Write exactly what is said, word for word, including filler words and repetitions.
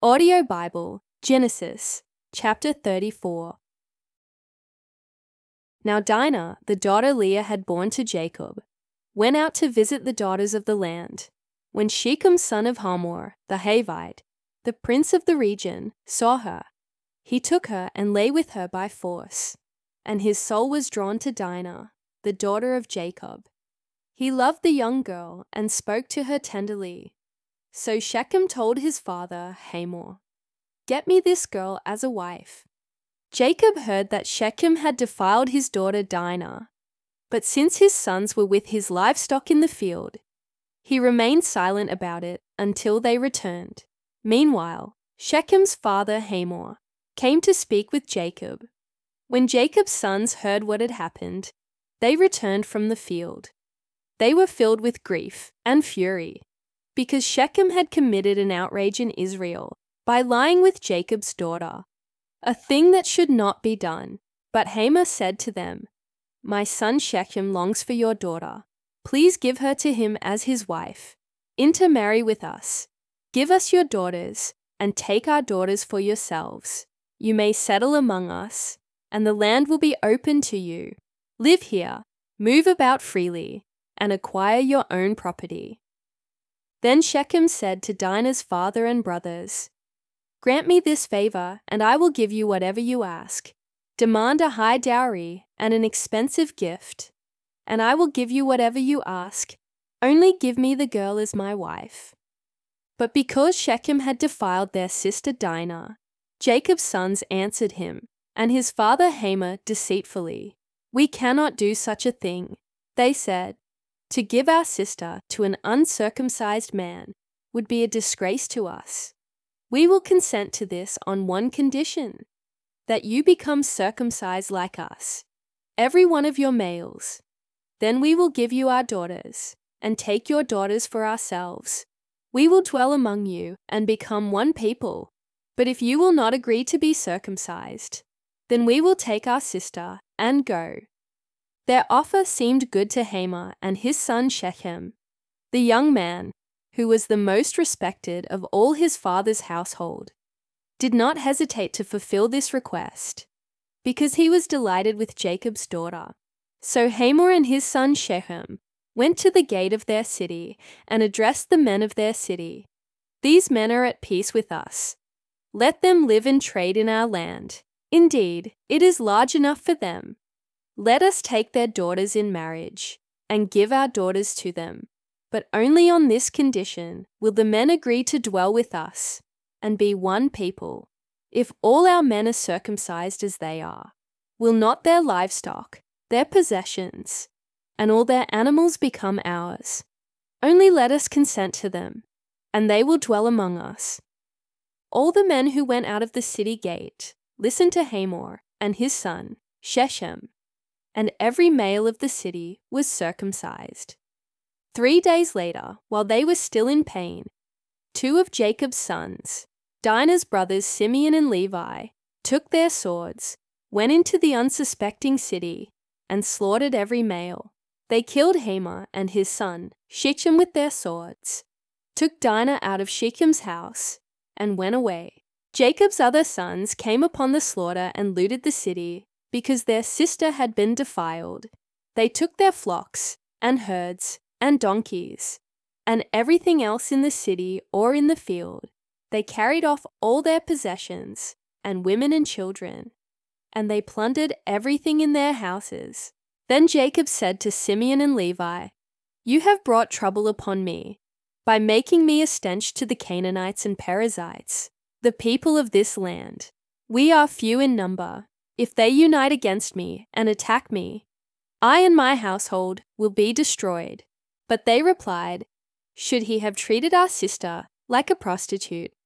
Audio Bible, Genesis, chapter thirty-four. Now Dinah, the daughter Leah had borne to Jacob, went out to visit the daughters of the land. When Shechem son of Hamor, the Hivite, the prince of the region, saw her, he took her and lay with her by force, and his soul was drawn to Dinah, the daughter of Jacob. He loved the young girl and spoke to her tenderly. So Shechem told his father Hamor, "Get me this girl as a wife." Jacob heard that Shechem had defiled his daughter Dinah, but since his sons were with his livestock in the field, he remained silent about it until they returned. Meanwhile, Shechem's father Hamor came to speak with Jacob. When Jacob's sons heard what had happened, they returned from the field. They were filled with grief and fury, because Shechem had committed an outrage in Israel by lying with Jacob's daughter, a thing that should not be done. But Hamor said to them, "My son Shechem longs for your daughter. Please give her to him as his wife. Intermarry with us. Give us your daughters, and take our daughters for yourselves. You may settle among us, and the land will be open to you. Live here, move about freely, and acquire your own property." Then Shechem said to Dinah's father and brothers, "Grant me this favor, and I will give you whatever you ask. Demand a high dowry and an expensive gift, and I will give you whatever you ask. Only give me the girl as my wife." But because Shechem had defiled their sister Dinah, Jacob's sons answered him, and his father Hamor deceitfully, "We cannot do such a thing." They said, "To give our sister to an uncircumcised man would be a disgrace to us. We will consent to this on one condition, that you become circumcised like us, every one of your males. Then we will give you our daughters, and take your daughters for ourselves. We will dwell among you and become one people. But if you will not agree to be circumcised, then we will take our sister and go." Their offer seemed good to Hamor and his son Shechem. The young man, who was the most respected of all his father's household, did not hesitate to fulfill this request, because he was delighted with Jacob's daughter. So Hamor and his son Shechem went to the gate of their city and addressed the men of their city. "These men are at peace with us. Let them live and trade in our land. Indeed, it is large enough for them. Let us take their daughters in marriage and give our daughters to them. But only on this condition will the men agree to dwell with us and be one people. If all our men are circumcised as they are, will not their livestock, their possessions, and all their animals become ours? Only let us consent to them, and they will dwell among us." All the men who went out of the city gate listened to Hamor and his son Shechem, and every male of the city was circumcised. Three days later, while they were still in pain, two of Jacob's sons, Dinah's brothers Simeon and Levi, took their swords, went into the unsuspecting city, and slaughtered every male. They killed Hamor and his son Shechem with their swords, took Dinah out of Shechem's house, and went away. Jacob's other sons came upon the slaughter and looted the city, because their sister had been defiled. They took their flocks and herds and donkeys, and everything else in the city or in the field. They carried off all their possessions, and women and children, and they plundered everything in their houses. Then Jacob said to Simeon and Levi, "You have brought trouble upon me by making me a stench to the Canaanites and Perizzites, the people of this land. We are few in number. If they unite against me and attack me, I and my household will be destroyed." But they replied, "Should he have treated our sister like a prostitute